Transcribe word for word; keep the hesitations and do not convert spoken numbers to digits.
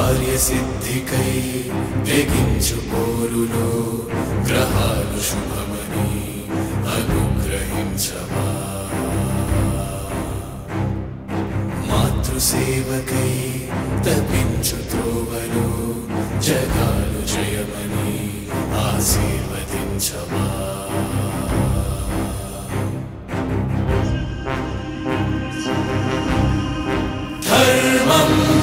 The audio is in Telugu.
కార్యసిద్ధికై తెగించు పోరులో గ్రహాలు శుభమని అనుగ్రహించవా. మాతృసేవకై తపించు త్రోవలో జగాలు జయమని ఆశీర్వదించవా. ధర్మం